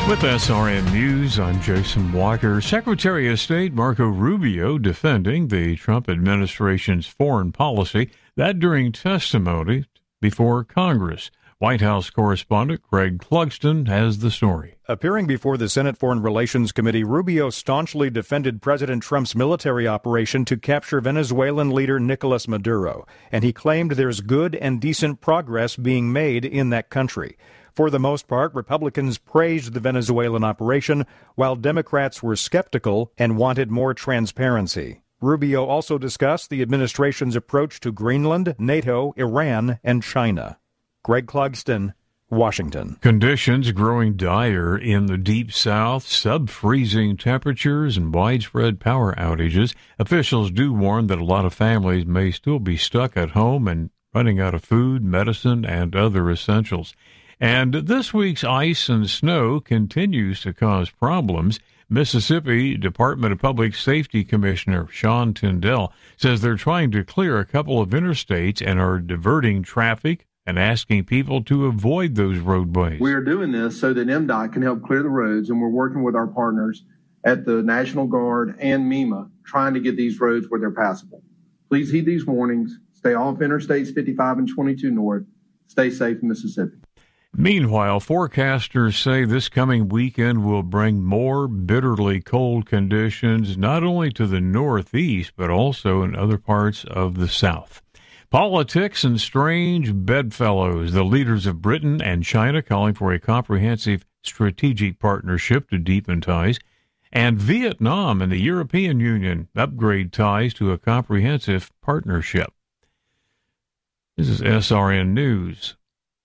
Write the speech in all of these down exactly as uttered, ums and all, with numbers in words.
With S R N News, I'm Jason Walker. Secretary of State Marco Rubio defending the Trump administration's foreign policy, that during testimony before Congress. White House correspondent Greg Clugston has the story. Appearing before the Senate Foreign Relations Committee, Rubio staunchly defended President Trump's military operation to capture Venezuelan leader Nicolas Maduro, and he claimed there's good and decent progress being made in that country. For the most part, Republicans praised the Venezuelan operation, while Democrats were skeptical and wanted more transparency. Rubio also discussed the administration's approach to Greenland, NATO, Iran, and China. Greg Clugston, Washington. Conditions growing dire in the Deep South, sub-freezing temperatures and widespread power outages. Officials do warn that a lot of families may still be stuck at home and running out of food, medicine, and other essentials. And this week's ice and snow continues to cause problems. Mississippi Department of Public Safety Commissioner Sean Tindell says they're trying to clear a couple of interstates and are diverting traffic and asking people to avoid those roadways. We are doing this so that M D O T can help clear the roads, and we're working with our partners at the National Guard and MEMA trying to get these roads where they're passable. Please heed these warnings. Stay off Interstates fifty-five and twenty-two North. Stay safe in Mississippi. Meanwhile, forecasters say this coming weekend will bring more bitterly cold conditions, not only to the Northeast, but also in other parts of the South. Politics and strange bedfellows. The leaders of Britain and China calling for a comprehensive strategic partnership to deepen ties. And Vietnam and the European Union upgrade ties to a comprehensive partnership. This is S R N News.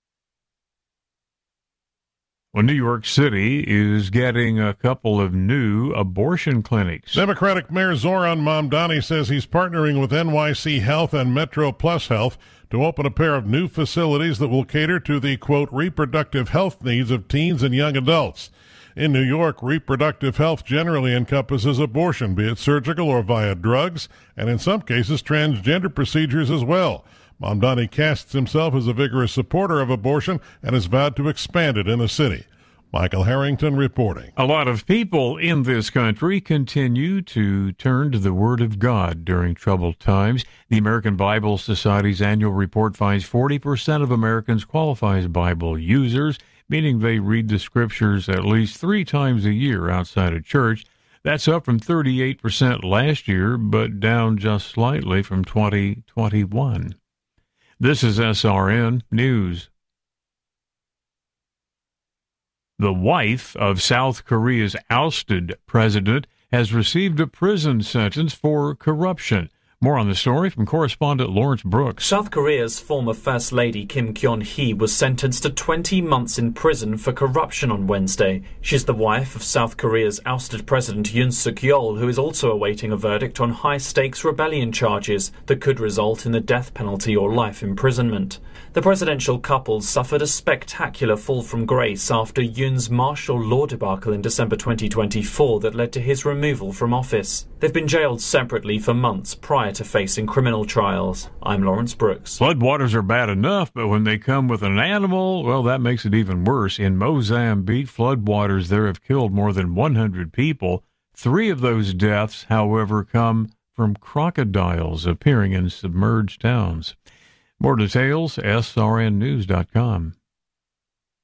Well, New York City is getting a couple of new abortion clinics. Democratic Mayor Zoran Mamdani says he's partnering with N Y C Health and Metro Plus Health to open a pair of new facilities that will cater to the, quote, reproductive health needs of teens and young adults. In New York, reproductive health generally encompasses abortion, be it surgical or via drugs, and in some cases transgender procedures as well. Mamdani casts himself as a vigorous supporter of abortion and has vowed to expand it in the city. Michael Harrington reporting. A lot of people in this country continue to turn to the Word of God during troubled times. The American Bible Society's annual report finds forty percent of Americans qualify as Bible users, meaning they read the Scriptures at least three times a year outside of church. That's up from thirty-eight percent last year, but down just slightly from twenty twenty-one. This is S R N News. The wife of South Korea's ousted president has received a prison sentence for corruption. More on the story from correspondent Lawrence Brooks. South Korea's former First Lady Kim Kyon-hee was sentenced to twenty months in prison for corruption on Wednesday. She's the wife of South Korea's ousted President Yoon Suk-yeol, who is also awaiting a verdict on high-stakes rebellion charges that could result in the death penalty or life imprisonment. The presidential couple suffered a spectacular fall from grace after Yoon's martial law debacle in December twenty twenty-four that led to his removal from office. They've been jailed separately for months prior to facing criminal trials. I'm Lawrence Brooks. Floodwaters are bad enough, but when they come with an animal, well, that makes it even worse. In Mozambique, floodwaters there have killed more than one hundred people. Three of those deaths, however, come from crocodiles appearing in submerged towns. More details, S R N news dot com.